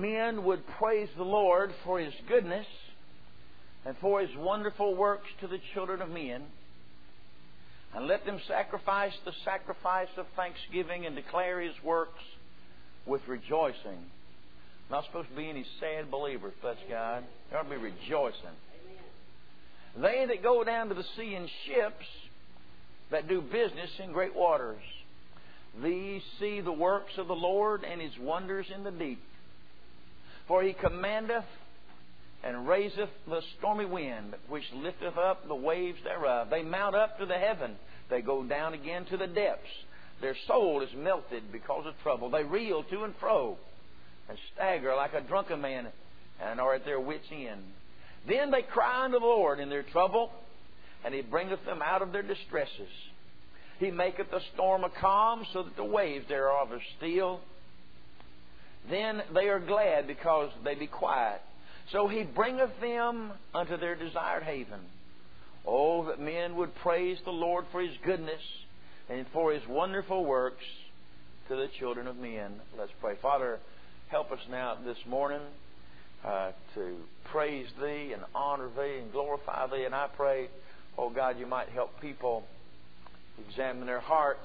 men would praise the Lord for His goodness and for His wonderful works to the children of men. And let them sacrifice the sacrifice of thanksgiving and declare His works with rejoicing. Not supposed to be any sad believers, bless God. They ought to be rejoicing. They that go down to the sea in ships, that do business in great waters, these see the works of the Lord and His wonders in the deep. For He commandeth and raiseth the stormy wind, which lifteth up the waves thereof. They mount up to the heaven. They go down again to the depths. Their soul is melted because of trouble. They reel to and fro and stagger like a drunken man and are at their wits' end. Then they cry unto the Lord in their trouble, and He bringeth them out of their distresses. He maketh the storm a calm, so that the waves thereof are still. Then they are glad because they be quiet. So He bringeth them unto their desired haven. Oh, that men would praise the Lord for His goodness and for His wonderful works to the children of men. Let's pray. Father, help us now this morning to praise Thee and honor Thee and glorify Thee. And I pray, oh God, You might help people examine their hearts,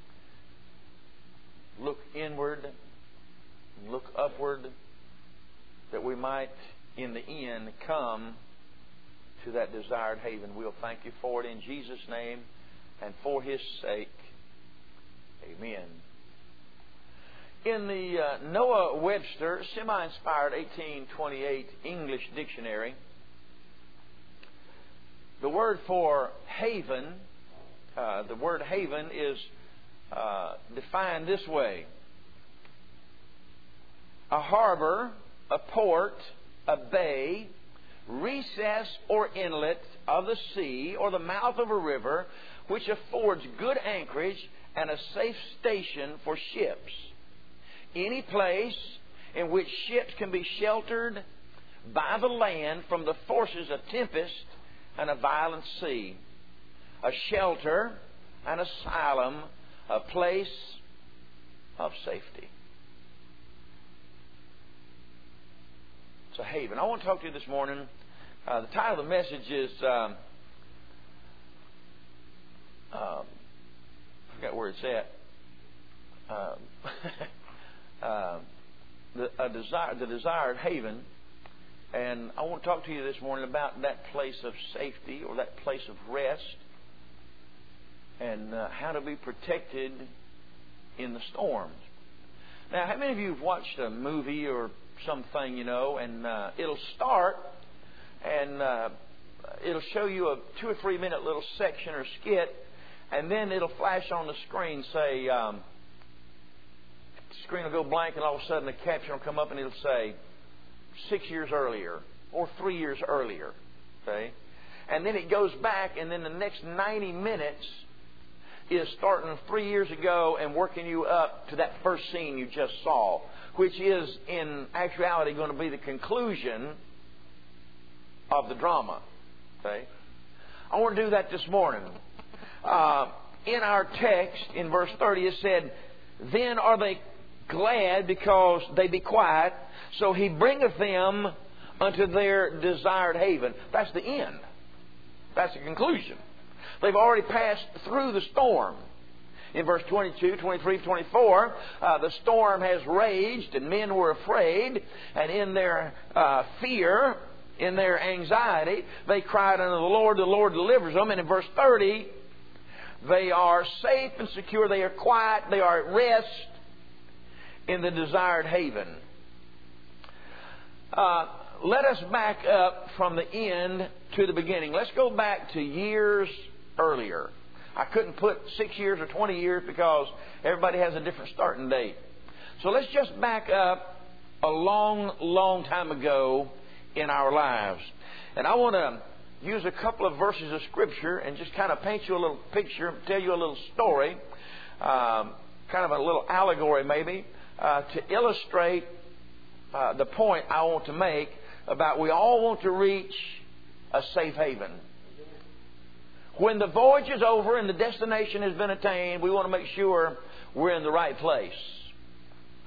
look inward, and look upward, that we might in the end come to that desired haven. We'll thank You for it in Jesus' name and for His sake. Amen. In the Noah Webster semi-inspired 1828 English dictionary, the word for haven, the word haven is defined this way: a harbor, a port, a bay, recess or inlet of the sea or the mouth of a river, which affords good anchorage and a safe station for ships. Any place in which ships can be sheltered by the land from the forces of tempest and a violent sea. A shelter, an asylum, a place of safety. It's a haven. I want to talk to you this morning. The title of the message is I forgot where it's at. The desired haven. And I want to talk to you this morning about that place of safety or that place of rest, and how to be protected in the storms. Now, how many of you have watched a movie or something, and it'll start and it'll show you a 2 or 3 minute little section or skit, and then it'll flash on the screen, say, the screen will go blank, and all of a sudden the caption will come up and it'll say 6 years earlier or 3 years earlier. Okay? And then it goes back, and then the next 90 minutes is starting 3 years ago and working you up to that first scene you just saw, which is in actuality going to be the conclusion of the drama. Okay? I want to do that this morning. In our text, in verse 30, it said, "Then are they glad because they be quiet, so He bringeth them unto their desired haven." That's the end. That's the conclusion. They've already passed through the storm. In verse 22, 23, 24, the storm has raged and men were afraid, and in their fear, in their anxiety, they cried unto the Lord delivers them. And in verse 30, they are safe and secure, they are quiet, they are at rest in the desired haven. Let us back up from the end to the beginning. Let's go back to years earlier. I couldn't put 6 years or 20 years because everybody has a different starting date. So let's just back up a long, long time ago in our lives. And I want to use a couple of verses of Scripture and just kind of paint you a little picture, tell you a little story, kind of a little allegory maybe, to illustrate the point I want to make about we all want to reach a safe haven. When the voyage is over and the destination has been attained, we want to make sure we're in the right place.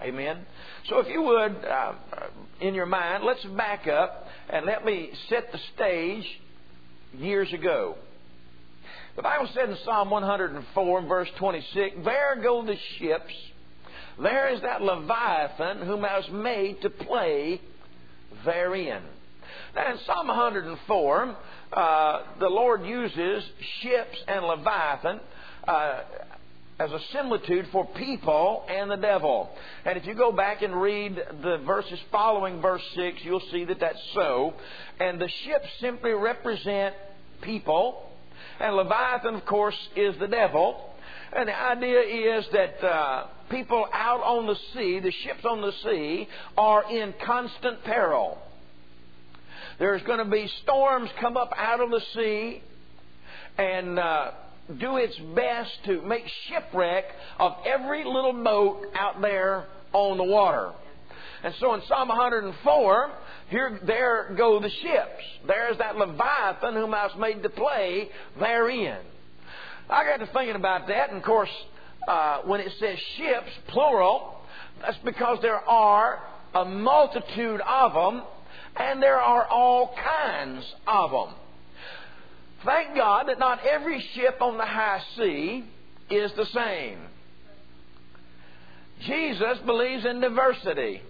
Amen. So if you would, in your mind, let's back up and let me set the stage years ago. The Bible said in Psalm 104, verse 26, "There go the ships. There is that Leviathan whom I was made to play therein." Now in Psalm 104, the Lord uses ships and Leviathan as a similitude for people and the devil. And if you go back and read the verses following verse 6, you'll see that that's so. And the ships simply represent people. And Leviathan, of course, is the devil. And the idea is that people out on the sea, the ships on the sea, are in constant peril. There's going to be storms come up out of the sea and do its best to make shipwreck of every little boat out there on the water. And so in Psalm 104, there go the ships. There's that Leviathan whom I was made to play therein. I got to thinking about that, and of course, when it says ships, plural, that's because there are a multitude of them, and there are all kinds of them. Thank God that not every ship on the high sea is the same. Jesus believes in diversity.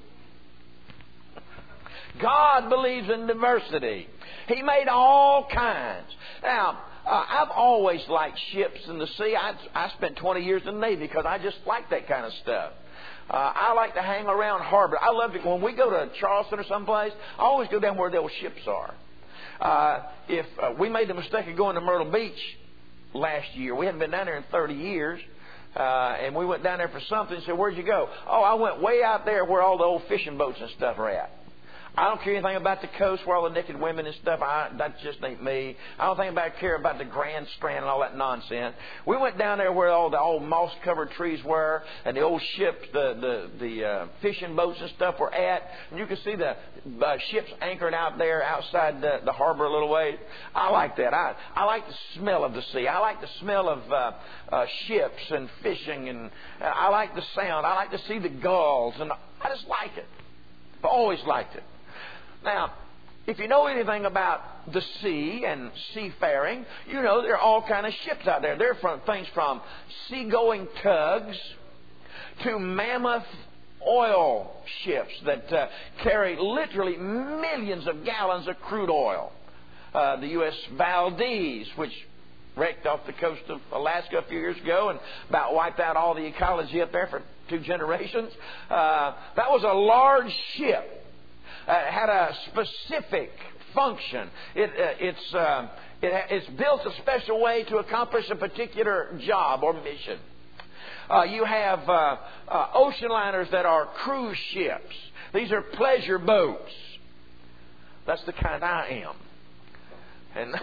God believes in diversity. He made all kinds. Now, I've always liked ships in the sea. I spent 20 years in the Navy because I just like that kind of stuff. I like to hang around harbor. I love it. When we go to Charleston or someplace, I always go down where the old ships are. If we made the mistake of going to Myrtle Beach last year, we hadn't been down there in 30 years, and we went down there for something and said, "Where'd you go?" "Oh, I went way out there where all the old fishing boats and stuff are at." I don't care anything about the coast where all the naked women and stuff. That just ain't me. I don't care about the Grand Strand and all that nonsense. We went down there where all the old moss-covered trees were and the old ships, the fishing boats and stuff were at. And you can see the ships anchored out there outside the harbor a little way. I like that. I like the smell of the sea. I like the smell of ships and fishing. And I like the sound. I like to see the gulls. And I just like it. I've always liked it. Now, if you know anything about the sea and seafaring, you know there are all kinds of ships out there. There are things from seagoing tugs to mammoth oil ships that carry literally millions of gallons of crude oil. The U.S. Valdez, which wrecked off the coast of Alaska a few years ago and about wiped out all the ecology up there for 2 generations. That was a large ship. It had a specific function. It's built a special way to accomplish a particular job or mission. You have ocean liners that are cruise ships. These are pleasure boats. That's the kind I am.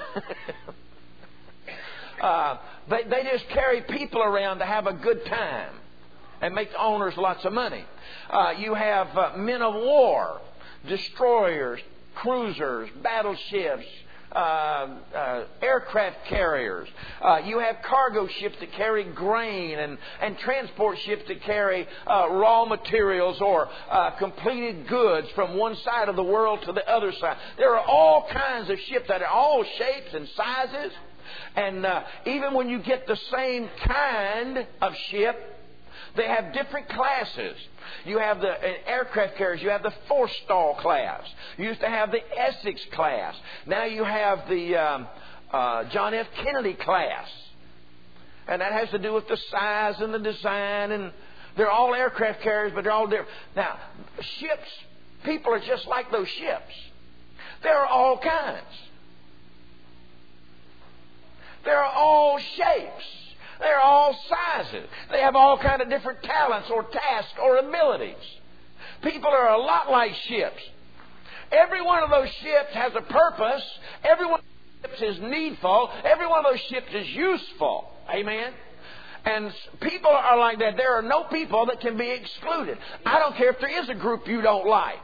And they just carry people around to have a good time and make the owners lots of money. You have men of war, destroyers, cruisers, battleships, aircraft carriers. You have cargo ships that carry grain and transport ships that carry raw materials or completed goods from one side of the world to the other side. There are all kinds of ships that are all shapes and sizes. And even when you get the same kind of ship, they have different classes. You have the aircraft carriers. You have the Forstall class. You used to have the Essex class. Now you have the John F. Kennedy class. And that has to do with the size and the design. And they're all aircraft carriers, but they're all different. Now, ships, people are just like those ships. There are all kinds. There are all shapes. They're all sizes. They have all kind of different talents or tasks or abilities. People are a lot like ships. Every one of those ships has a purpose. Every one of those ships is needful. Every one of those ships is useful. Amen? And people are like that. There are no people that can be excluded. I don't care if there is a group you don't like.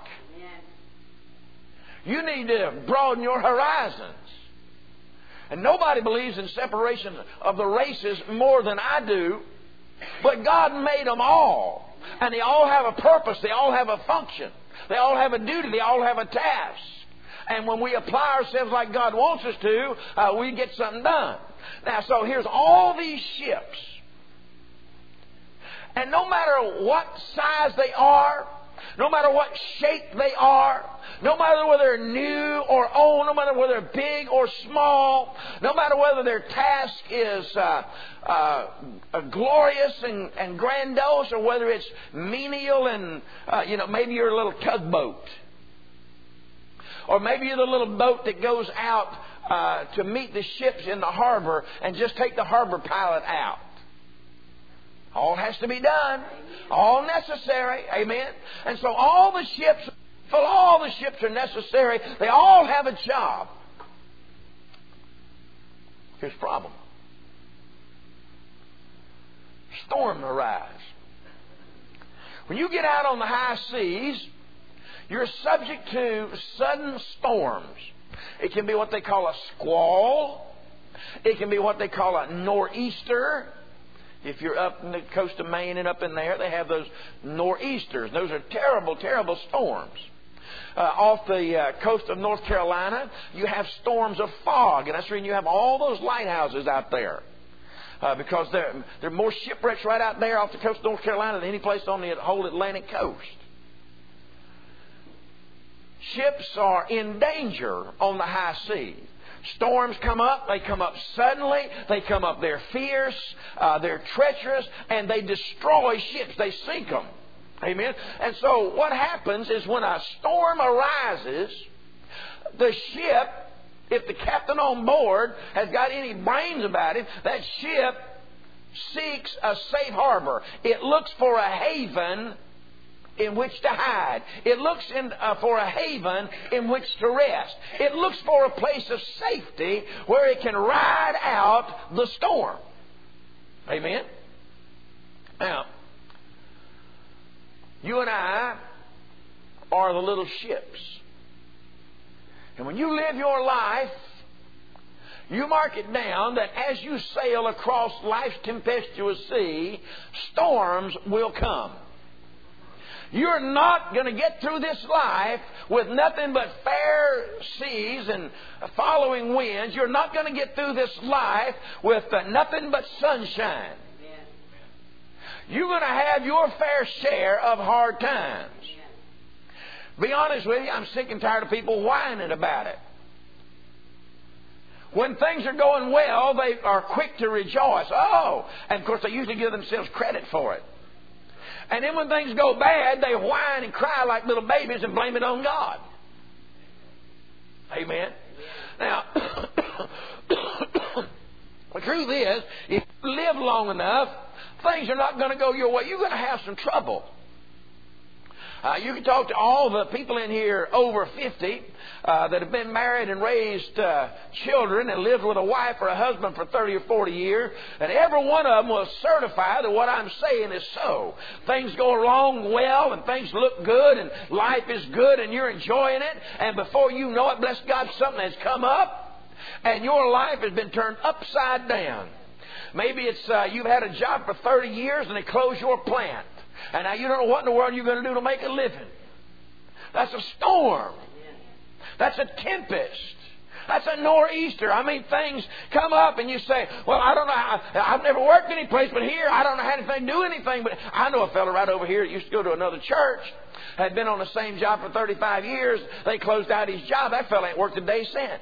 You need to broaden your horizons. And nobody believes in separation of the races more than I do. But God made them all. And they all have a purpose. They all have a function. They all have a duty. They all have a task. And when we apply ourselves like God wants us to, we get something done. Now, so here's all these ships. And no matter what size they are, no matter what shape they are, no matter whether they're new or old, no matter whether they're big or small, no matter whether their task is glorious and grandiose, or whether it's menial and, maybe you're a little tugboat. Or maybe you're the little boat that goes out to meet the ships in the harbor and just take the harbor pilot out. All has to be done. All necessary. Amen. And so all the ships are necessary. They all have a job. Here's the problem. Storms arise. When you get out on the high seas, you're subject to sudden storms. It can be what they call a squall. It can be what they call a nor'easter. If you're up in the coast of Maine and up in there, they have those nor'easters. Those are terrible, terrible storms. Off the coast of North Carolina, you have storms of fog. And that's the reason you have all those lighthouses out there. Because there are more shipwrecks right out there off the coast of North Carolina than any place on the whole Atlantic coast. Ships are in danger on the high seas. Storms come up. They come up suddenly. They come up. They're fierce. They're treacherous. And they destroy ships. They sink them. Amen. And so what happens is when a storm arises, the ship, if the captain on board has got any brains about it, that ship seeks a safe harbor. It looks for a haven in which to hide. It looks for a haven in which to rest. It looks for a place of safety where it can ride out the storm. Amen? Now, you and I are the little ships. And when you live your life, you mark it down that as you sail across life's tempestuous sea, storms will come. You're not going to get through this life with nothing but fair seas and following winds. You're not going to get through this life with nothing but sunshine. You're going to have your fair share of hard times. Be honest with you, I'm sick and tired of people whining about it. When things are going well, they are quick to rejoice. Oh, and of course they usually give themselves credit for it. And then when things go bad, they whine and cry like little babies and blame it on God. Amen. Now, the truth is, if you live long enough, things are not going to go your way. You're going to have some trouble. You can talk to all the people in here over 50 that have been married and raised children and lived with a wife or a husband for 30 or 40 years, and every one of them will certify that what I'm saying is so. Things go along well and things look good and life is good and you're enjoying it, and before you know it, bless God, something has come up and your life has been turned upside down. Maybe it's you've had a job for 30 years and they close your plant. And now you don't know what in the world you're going to do to make a living. That's a storm. That's a tempest. That's a nor'easter. I mean, things come up and you say, well, I don't know. I've never worked any place but here. I don't know how to do anything. But I know a fellow right over here that used to go to another church. Had been on the same job for 35 years. They closed out his job. That fellow ain't worked a day since.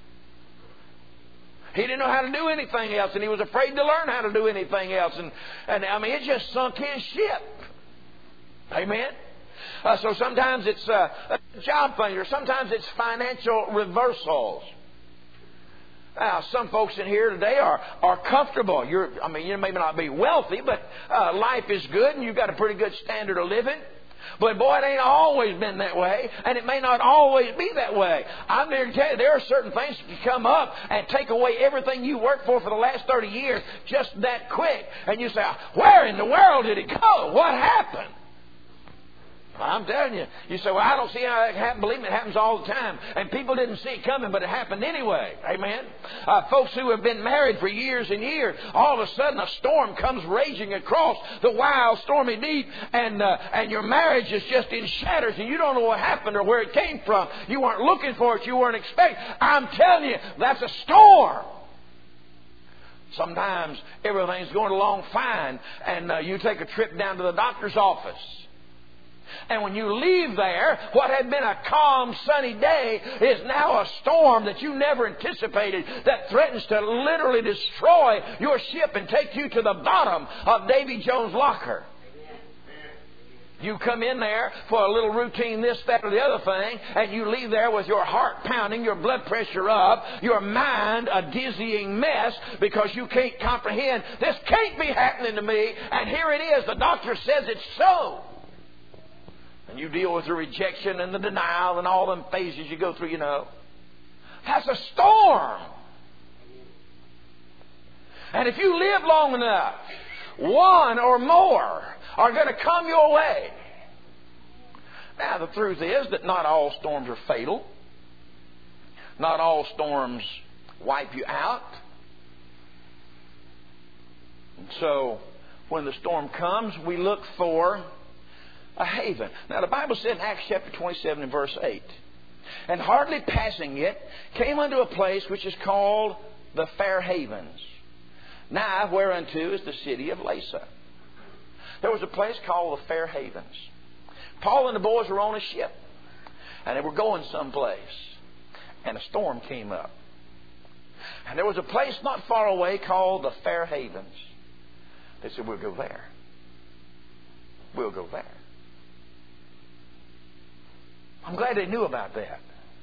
He didn't know how to do anything else, and he was afraid to learn how to do anything else. And I mean, it just sunk his ship. Amen? So sometimes it's job things, or sometimes it's financial reversals. Now, some folks in here today are comfortable. You may not be wealthy, but life is good, and you've got a pretty good standard of living. But boy, it ain't always been that way, and it may not always be that way. I'm here to tell you, there are certain things that can come up and take away everything you worked for the last 30 years just that quick. And you say, where in the world did it go? What happened? I'm telling you. You say, well, I don't see how that happened. Believe me, it happens all the time. And people didn't see it coming, but it happened anyway. Amen. Folks who have been married for years and years, all of a sudden a storm comes raging across the wild, stormy deep, and your marriage is just in shatters, and you don't know what happened or where it came from. You weren't looking for it. You weren't expecting. I'm telling you, that's a storm. Sometimes everything's going along fine, and you take a trip down to the doctor's office. And when you leave there, what had been a calm, sunny day is now a storm that you never anticipated that threatens to literally destroy your ship and take you to the bottom of Davy Jones' locker. You come in there for a little routine, this, that, or the other thing, and you leave there with your heart pounding, your blood pressure up, your mind a dizzying mess because you can't comprehend, this can't be happening to me, and here it is, the doctor says it's so. And you deal with the rejection and the denial and all them phases you go through, you know. That's a storm. And if you live long enough, one or more are going to come your way. Now, the truth is that not all storms are fatal. Not all storms wipe you out. And so, when the storm comes, we look for a haven. Now, the Bible said in Acts chapter 27 and verse 8, and hardly passing it, came unto a place which is called the Fair Havens, nigh whereunto is the city of Lystra. There was a place called the Fair Havens. Paul and the boys were on a ship, and they were going someplace, and a storm came up. And there was a place not far away called the Fair Havens. They said, we'll go there. We'll go there. I'm glad they knew about that.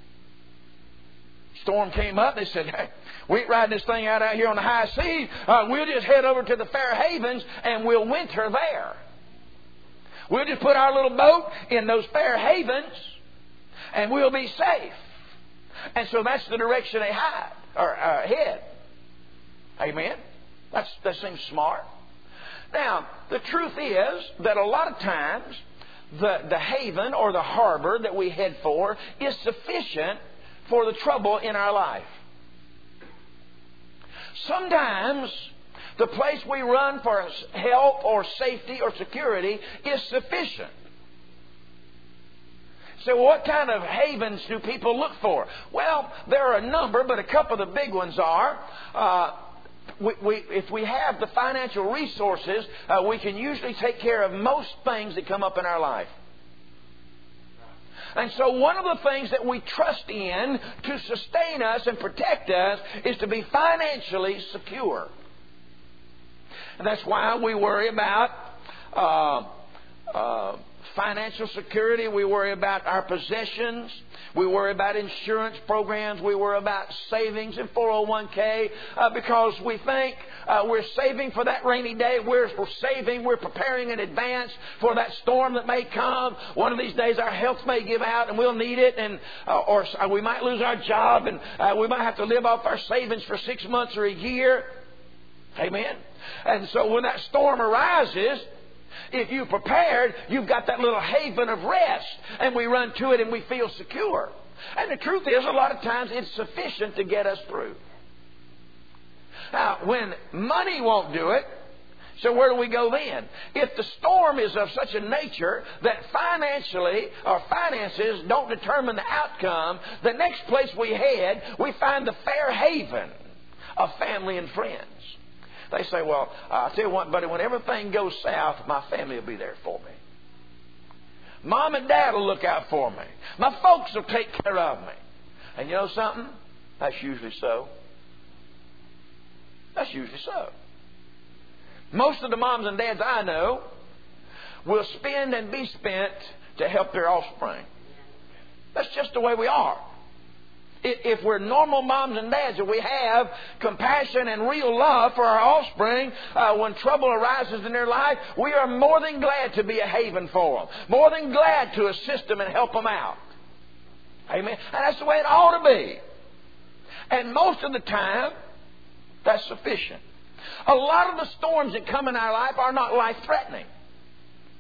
Storm came up. They said, hey, we ain't riding this thing out here on the high seas. We'll just head over to the Fair Havens and we'll winter there. We'll just put our little boat in those Fair Havens and we'll be safe. And so that's the direction they head. Amen? That seems smart. Now, the truth is that a lot of times the haven or the harbor that we head for is sufficient for the trouble in our life. Sometimes the place we run for help or safety or security is sufficient. So what kind of havens do people look for? Well, there are a number, but a couple of the big ones are if we have the financial resources, we can usually take care of most things that come up in our life. And so one of the things that we trust in to sustain us and protect us is to be financially secure. And that's why we worry about financial security. We worry about our possessions. We worry about insurance programs. We worry about savings and 401k because we think we're saving for that rainy day. We're saving. We're preparing in advance for that storm that may come. One of these days our health may give out and we'll need it, and or we might lose our job and we might have to live off our savings for 6 months or a year. Amen. And so when that storm arises, if you're prepared, you've got that little haven of rest. And we run to it and we feel secure. And the truth is, a lot of times it's sufficient to get us through. Now, when money won't do it, so where do we go then? If the storm is of such a nature that financially or finances don't determine the outcome, the next place we head, we find the Fair Haven of family and friends. They say, well, I'll tell you what, buddy, when everything goes south, my family will be there for me. Mom and Dad will look out for me. My folks will take care of me. And you know something? That's usually so. That's usually so. Most of the moms and dads I know will spend and be spent to help their offspring. That's just the way we are. If we're normal moms and dads, if we have compassion and real love for our offspring, when trouble arises in their life, we are more than glad to be a haven for them. More than glad to assist them and help them out. Amen. And that's the way it ought to be. And most of the time, that's sufficient. A lot of the storms that come in our life are not life-threatening.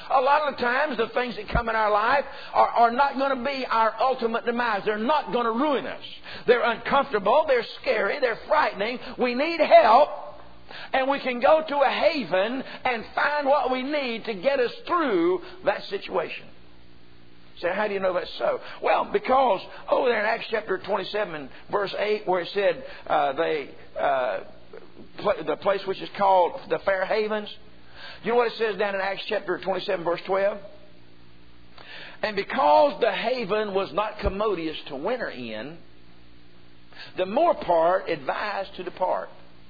A lot of the times the things that come in our life are not going to be our ultimate demise. They're not going to ruin us. They're uncomfortable. They're scary. They're frightening. We need help. And we can go to a haven and find what we need to get us through that situation. So how do you know that's so? Well, because over there in Acts chapter 27, verse 8, where it said the place which is called the Fair Havens. You know what it says down in Acts chapter 27, verse 12? And because the haven was not commodious to winter in, the more part advised to depart.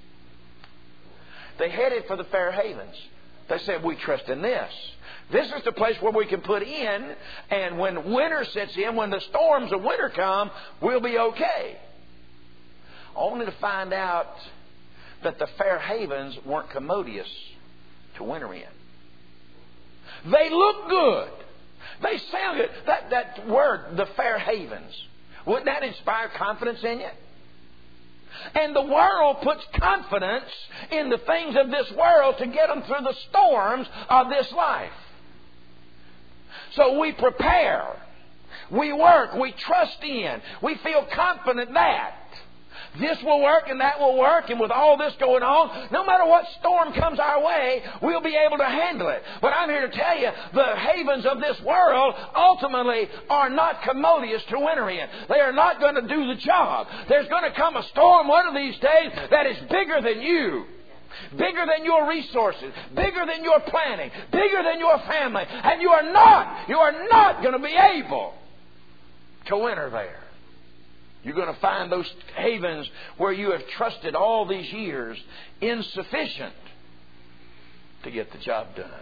They headed for the Fair Havens. They said, we trust in this. This is the place where we can put in, and when winter sets in, when the storms of winter come, we'll be okay. Only to find out that the Fair Havens weren't commodious to winter in. They look good. They sound good. That word, the Fair Havens, wouldn't that inspire confidence in you? And the world puts confidence in the things of this world to get them through the storms of this life. So we prepare, we work, we trust in, we feel confident that this will work and that will work, and with all this going on, no matter what storm comes our way, we'll be able to handle it. But I'm here to tell you, the havens of this world ultimately are not commodious to winter in. They are not going to do the job. There's going to come a storm one of these days that is bigger than you. Bigger than your resources, bigger than your planning, bigger than your family, and you are not going to be able to winter there. You're going to find those havens where you have trusted all these years insufficient to get the job done.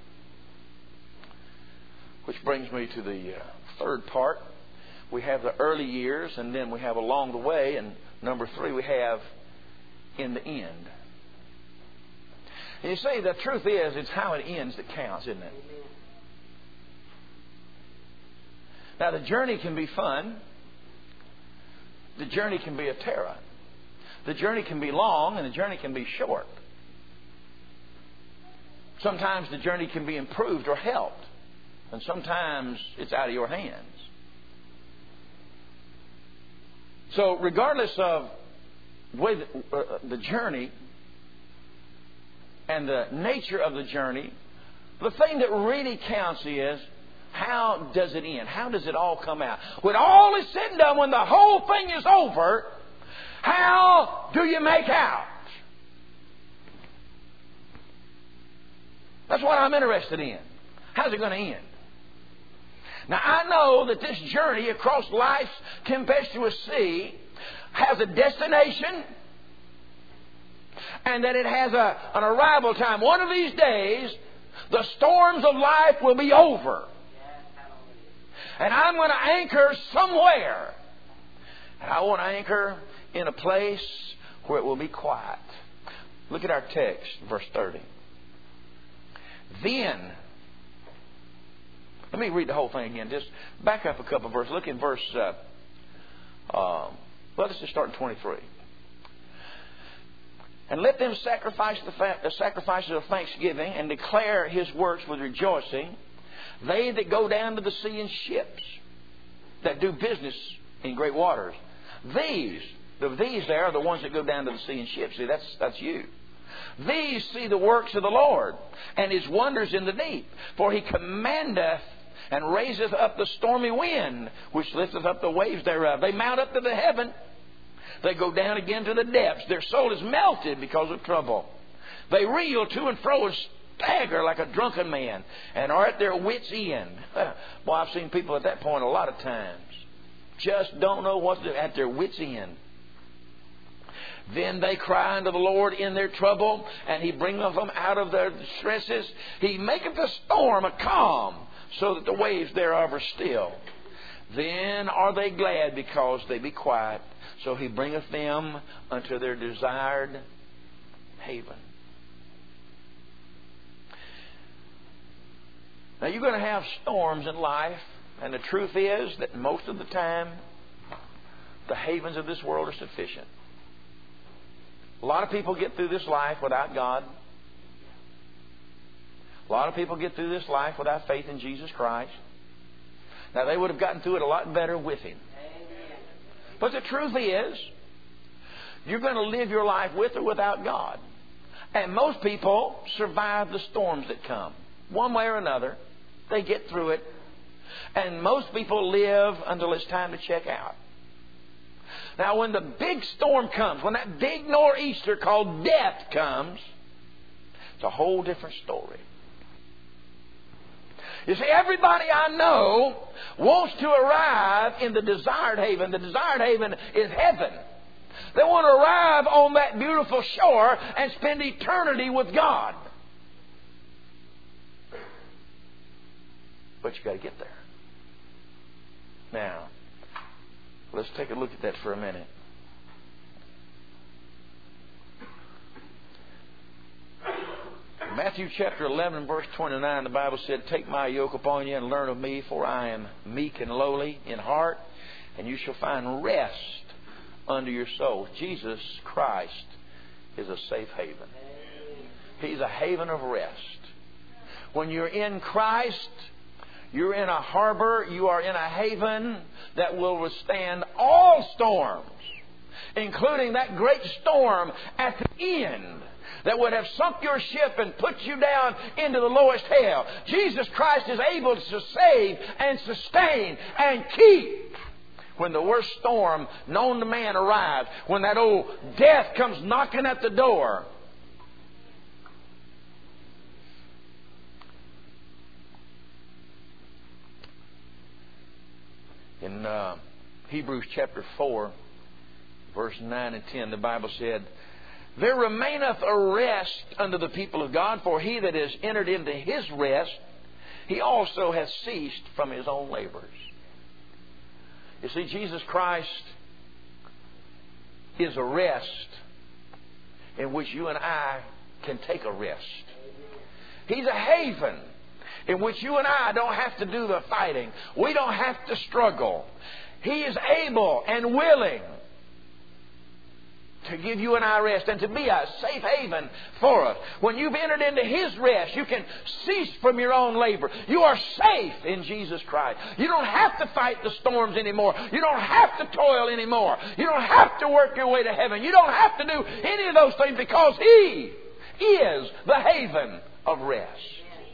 Which brings me to the third part. We have the early years, and then we have along the way, and number 3 we have in the end. And you see, the truth is, it's how it ends that counts, isn't it? Now, the journey can be fun. The journey can be a terror. The journey can be long, and the journey can be short. Sometimes the journey can be improved or helped, and sometimes it's out of your hands. So, regardless of the way the journey and the nature of the journey, the thing that really counts is, how does it end? How does it all come out? When all is said and done, when the whole thing is over, how do you make out? That's what I'm interested in. How's it going to end? Now, I know that this journey across life's tempestuous sea has a destination, and that it has an arrival time. One of these days, the storms of life will be over. And I'm going to anchor somewhere. And I want to anchor in a place where it will be quiet. Look at our text, verse 30. Then, let me read the whole thing again. Just back up a couple of verses. Look in verse, let's just start in 23. And let them sacrifice the sacrifices of thanksgiving and declare His works with rejoicing. They that go down to the sea in ships, that do business in great waters. These there are the ones that go down to the sea in ships. See, that's you. These see the works of the Lord and His wonders in the deep. For He commandeth and raiseth up the stormy wind, which lifteth up the waves thereof. They mount up to the heaven. They go down again to the depths. Their soul is melted because of trouble. They reel to and fro and stagger like a drunken man and are at their wits' end. Well, I've seen people at that point a lot of times. Just don't know what to do, at their wits' end. Then they cry unto the Lord in their trouble, and He bringeth them out of their distresses. He maketh the storm a calm, so that the waves thereof are still. Then are they glad because they be quiet. So He bringeth them unto their desired haven. Now, you're going to have storms in life, and the truth is that most of the time, the havens of this world are sufficient. A lot of people get through this life without God. A lot of people get through this life without faith in Jesus Christ. Now, they would have gotten through it a lot better with Him. But the truth is, you're going to live your life with or without God. And most people survive the storms that come. One way or another, they get through it. And most people live until it's time to check out. Now, when the big storm comes, when that big nor'easter called death comes, it's a whole different story. You see, everybody I know wants to arrive in the desired haven. The desired haven is heaven. They want to arrive on that beautiful shore and spend eternity with God. But you got to get there. Now, let's take a look at that for a minute. Matthew chapter 11 verse 29, the Bible said, "Take my yoke upon you and learn of me, for I am meek and lowly in heart, and you shall find rest unto your souls." Jesus Christ is a safe haven. He's a haven of rest. When you're in Christ, you're in a harbor, you are in a haven that will withstand all storms, including that great storm at the end that would have sunk your ship and put you down into the lowest hell. Jesus Christ is able to save and sustain and keep when the worst storm known to man arrives, when that old death comes knocking at the door. In Hebrews chapter 4, verse 9 and 10, the Bible said, "There remaineth a rest unto the people of God, for he that is entered into his rest, he also hath ceased from his own labors." You see, Jesus Christ is a rest in which you and I can take a rest. He's a haven in which you and I don't have to do the fighting. We don't have to struggle. He is able and willing to give you and I rest and to be a safe haven for us. When you've entered into His rest, you can cease from your own labor. You are safe in Jesus Christ. You don't have to fight the storms anymore. You don't have to toil anymore. You don't have to work your way to heaven. You don't have to do any of those things because He is the haven of rest.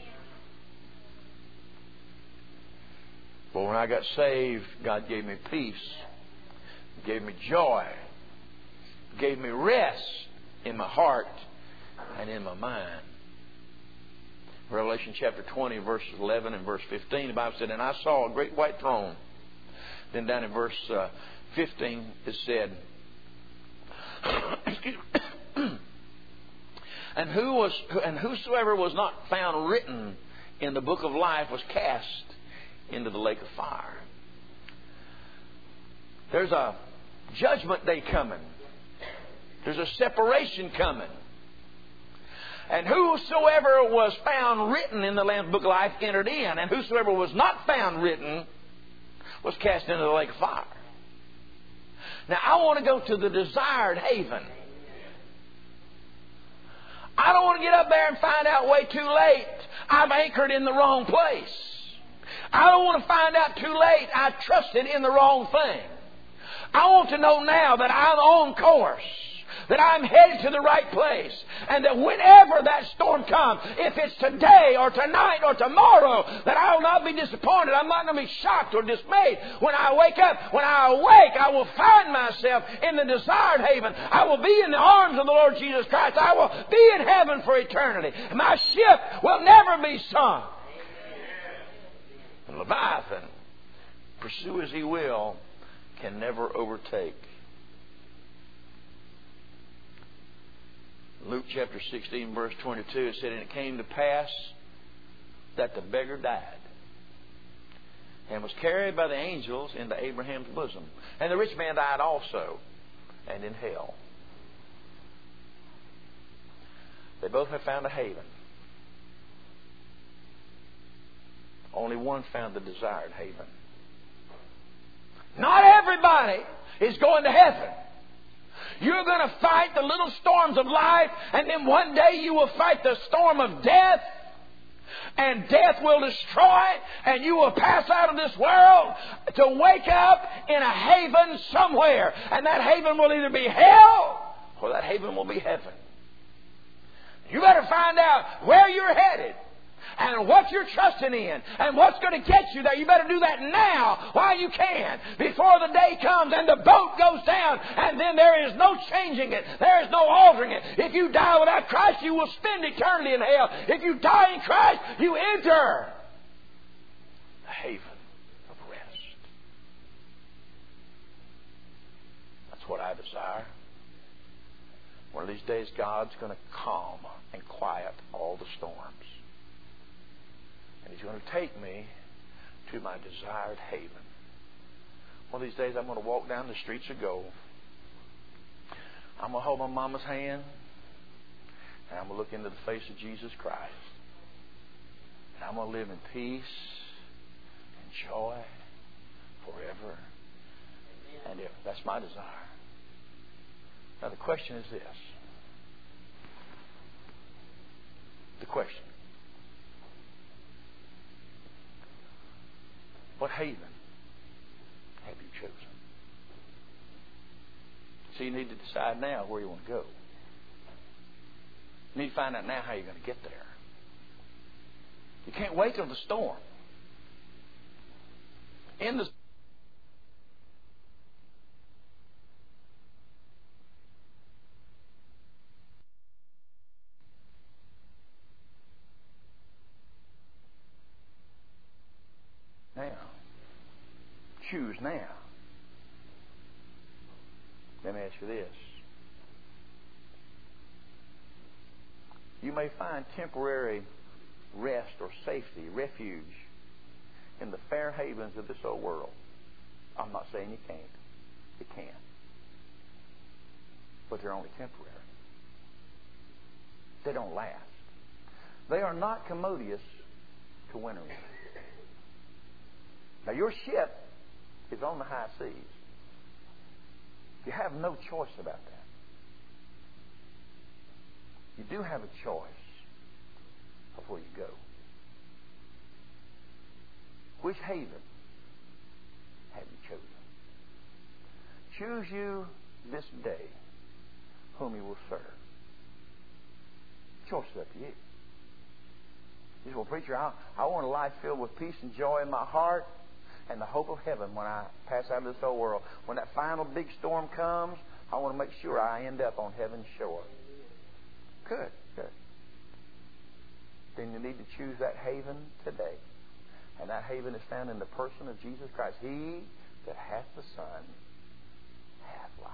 But when I got saved, God gave me peace, gave me joy, gave me rest in my heart and in my mind. Revelation chapter 20, verses 11 and verse 15, the Bible said, "And I saw a great white throne." Then down in verse 15, it said, excuse me, and whosoever was not found written in the book of life was cast into the lake of fire. There's a judgment day coming. There's a separation coming. And whosoever was found written in the Lamb's book of life entered in, and whosoever was not found written was cast into the lake of fire. Now, I want to go to the desired haven. I don't want to get up there and find out way too late I've anchored in the wrong place. I don't want to find out too late I trusted in the wrong thing. I want to know now that I'm on course, that I'm headed to the right place, and that whenever that storm comes, if it's today or tonight or tomorrow, that I will not be disappointed. I'm not going to be shocked or dismayed when I wake up. When I awake, I will find myself in the desired haven. I will be in the arms of the Lord Jesus Christ. I will be in heaven for eternity. My ship will never be sunk. And Leviathan, pursue as he will, can never overtake. Luke chapter 16, verse 22, it said, "And it came to pass that the beggar died and was carried by the angels into Abraham's bosom. And the rich man died also, and in hell." They both have found a haven. Only one found the desired haven. Not everybody is going to heaven. You're going to fight the little storms of life, and then one day you will fight the storm of death. and death will destroy, and you will pass out of this world to wake up in a haven somewhere. And that haven will either be hell or that haven will be heaven. You better find out where you're headed and what you're trusting in and what's going to get you there. You better do that now while you can, before the day comes and the boat goes down, and then there is no changing it. There is no altering it. If you die without Christ, you will spend eternity in hell. If you die in Christ, you enter the haven of rest. That's what I desire. One of these days, God's going to calm and quiet all the storms. And He's going to take me to my desired haven. One of these days I'm going to walk down the streets of gold. I'm going to hold my mama's hand. And I'm going to look into the face of Jesus Christ. And I'm going to live in peace and joy forever and ever. That's my desire. Now the question is this. The question. What haven have you chosen? So you need to decide now where you want to go. You need to find out now how you're going to get there. You can't wait till the storm. In the now. Choose now. Let me ask you this. You may find temporary rest or safety, refuge in the fair havens of this old world. I'm not saying you can't. You can. But they're only temporary. They don't last. They are not commodious to winter in. Now, your ship is on the high seas. You have no choice about that. You do have a choice of where you go. Which haven have you chosen? Choose you this day whom you will serve. The choice is up to you. You say, well, preacher, I want a life filled with peace and joy in my heart and the hope of heaven when I pass out of this old world. When that final big storm comes, I want to make sure I end up on heaven's shore. Good. Then you need to choose that haven today. And that haven is found in the person of Jesus Christ. He that hath the Son hath life.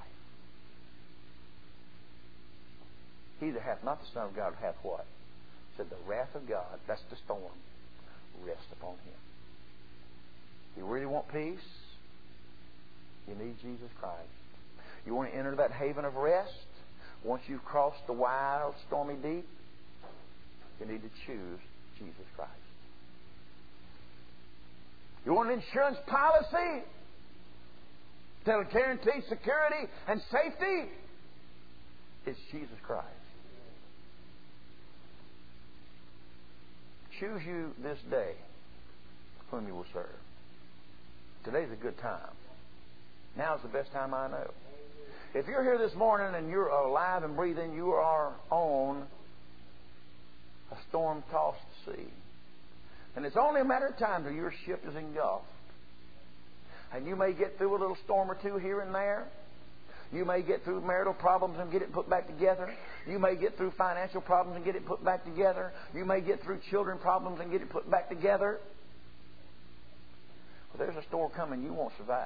He that hath not the Son of God hath what? Said the wrath of God, that's the storm, rest upon him. You really want peace? You need Jesus Christ. You want to enter that haven of rest? Once you've crossed the wild, stormy deep, you need to choose Jesus Christ. You want an insurance policy that'll guarantee security and safety? It's Jesus Christ. Choose you this day whom you will serve. Today's a good time. Now's the best time I know. If you're here this morning and you're alive and breathing, you are on a storm-tossed sea. And it's only a matter of time till your ship is engulfed. And you may get through a little storm or two here and there. You may get through marital problems and get it put back together. You may get through financial problems and get it put back together. You may get through children problems and get it put back together. Well, there's a storm coming. You won't survive.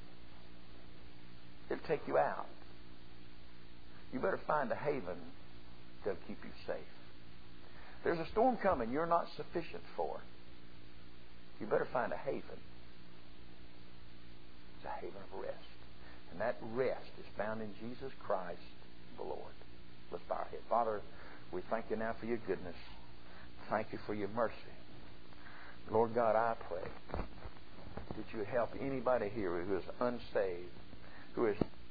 It'll take you out. You better find a haven that'll keep you safe. There's a storm coming you're not sufficient for. You better find a haven. It's a haven of rest. And that rest is found in Jesus Christ, the Lord. Let's bow our head. Father, we thank you now for your goodness. Thank you for your mercy. Lord God, I pray that you help anybody here who is unsaved, who is